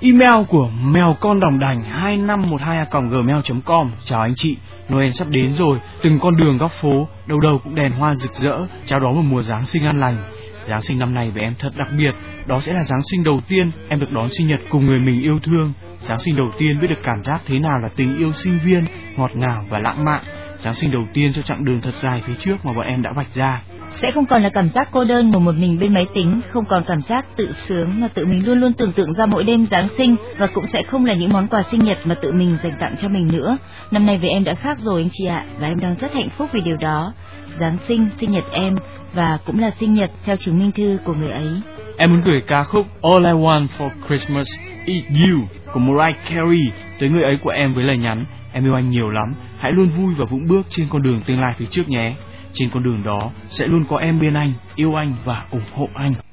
Email của mèo con đỏng đảnh 2512a@gmail.com. Chào anh chị, Noel sắp đến rồi, từng con đường góc phố đâu đâu cũng đèn hoa rực rỡ, chào đón một mùa Giáng sinh an lành. Giáng sinh năm nay với em thật đặc biệt, đó sẽ là Giáng sinh đầu tiên em được đón sinh nhật cùng người mình yêu thương. Giáng sinh đầu tiên biết được cảm giác thế nào là tình yêu sinh viên, ngọt ngào và lãng mạn. Giáng sinh đầu tiên cho chặng đường thật dài phía trước mà bọn em đã vạch ra. Sẽ không còn là cảm giác cô đơn ngồi một mình bên máy tính, không còn cảm giác tự sướng mà tự mình luôn luôn tưởng tượng ra mỗi đêm Giáng sinh, và cũng sẽ không là những món quà sinh nhật mà tự mình dành tặng cho mình nữa. Năm nay với em đã khác rồi anh chị ạ, và em đang rất hạnh phúc vì điều đó. Giáng sinh, sinh nhật em, và cũng là sinh nhật theo chứng minh thư của người ấy. Em muốn gửi ca khúc All I Want for Christmas Is You của Mariah Carey tới người ấy của em với lời nhắn: em yêu anh nhiều lắm, hãy luôn vui và vững bước trên con đường tương lai phía trước nhé. Trên con đường đó sẽ luôn có em bên anh, yêu anh và ủng hộ anh.